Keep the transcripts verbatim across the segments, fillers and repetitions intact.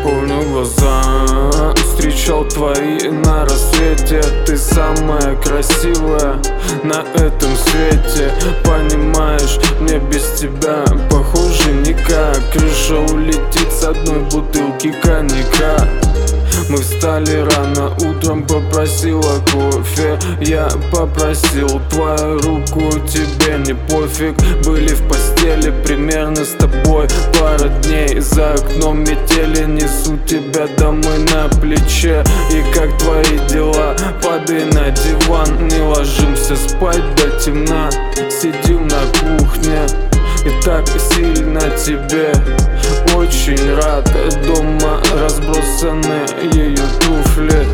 помню глаза, встречал твои на рассвете. Ты самая красивая на этом свете. Понимаешь, мне без тебя похоже никак. Крыша улетит с одной бутылки коньяка. Мы встали рано утром, попросила кофе. Я попросил твою руку, тебе не пофиг. Были в постели примерно с тобой пара дней. За окном метели, несу тебя домой на плече. И как твои дела? Падай на диван, не ложимся спать до темна. Сидим на кухне и так сильно тебе очень рад. Дома разбросаны ее туфли.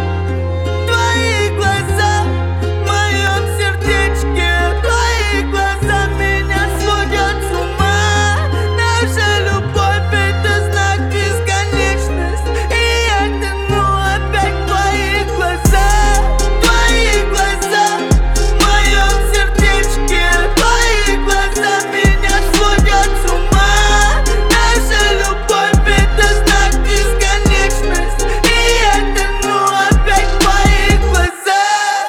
Твои глаза в моем сердечке, твои глаза меня сводят с ума. Наша любовь — это знак бесконечности, и я тяну опять твои глаза. Твои глаза в моем сердечке, твои глаза меня сводят с ума. Наша любовь — это знак бесконечности, и я тяну опять твои глаза.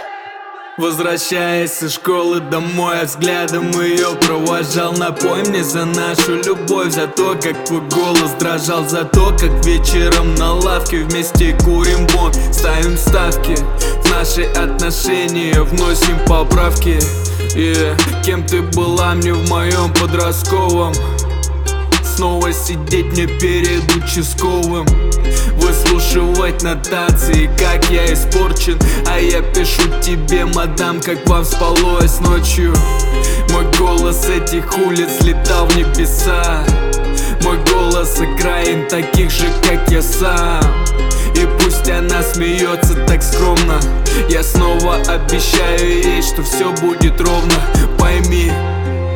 Возвращаясь из школы домой, я взглядом ее провожал. Напой мне за нашу любовь, за то, как твой голос дрожал, за то, как вечером на лавке вместе курим бон. Ставим ставки в наши отношения, вносим поправки. И кем ты была мне в моем подростковом? Снова сидеть мне перед участковым, выслушивать нотации, как я испорчен. А я пишу тебе, мадам, как вам спалось ночью. Мой голос этих улиц летал в небеса. Мой голос окраин таких же, как я сам. И пусть она смеется так скромно, я снова обещаю ей, что все будет ровно. Пойми,